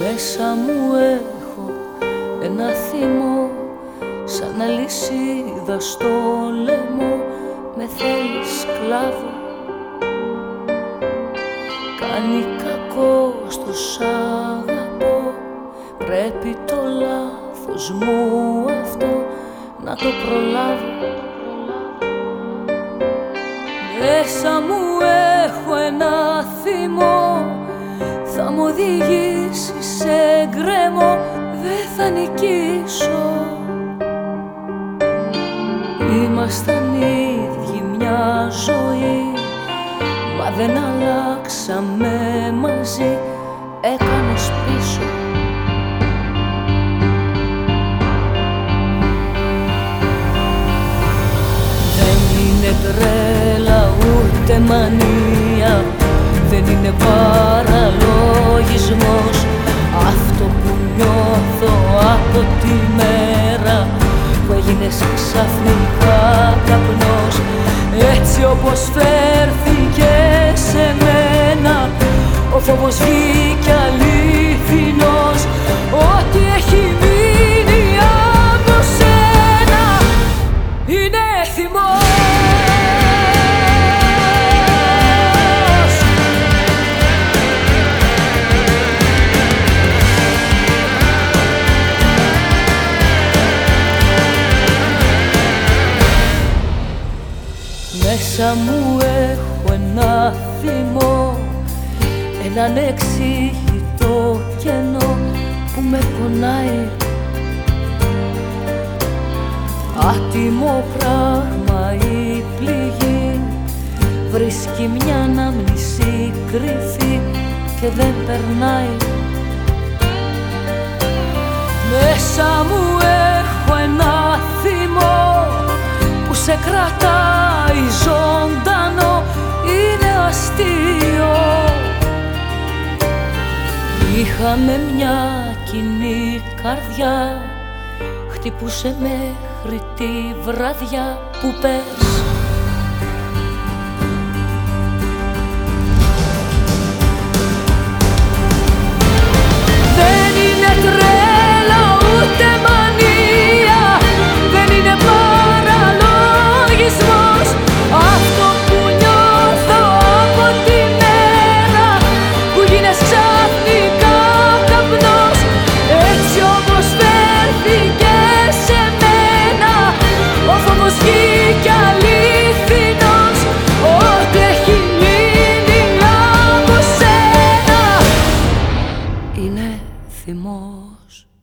Μέσα μου έχω ένα θυμό, σαν αλυσίδα στο λαιμό. Με θέλει σκλάβο, κάνει κακό, στους αγαπώ. Πρέπει το λάθος μου αυτό να το προλάβω. Μέσα μου έχω ένα θυμό, θα μου οδηγήσει σε γκρεμό. Δεν θα νικήσω. Ήμασταν ίδιοι μια ζωή, μα δεν αλλάξαμε μαζί. Έκανες πίσω. Δεν είναι τρέλα ούτε μανία, δεν είναι παραλογισμός. Αυτό που νιώθω από τη μέρα που έγινες ξαφνικά καπνός. Έτσι όπως φέρθηκε σε μένα, ο φόβος βγήκε αληθινός. Ό,τι έχει μείνει από σένα είναι θυμός. Μέσα μου έχω ένα θυμό, ένα ανεξήγητο κενό που με πονάει. Άτιμο πράγμα η πληγή, βρίσκει μια ανάμνηση κρυφή και δεν περνάει. Μέσα μου έχω ένα θυμό που σε κρατάει ζωντανό. Είναι αστείο. Είχαμε μια κοινή καρδιά, χτυπούσε μέχρι τη βραδιά που πες. Δεν είναι τρέλα ούτε μανία, δεν είναι παραλογισμός. Αυτό που νιώθω από τη μέρα που γίνες ξαφνικά καπνός. Έτσι όπως φέρθηκε σε μένα, ο φόβος βγήκε αληθινός. Ό,τι έχει μείνει από σένα είναι θυμός.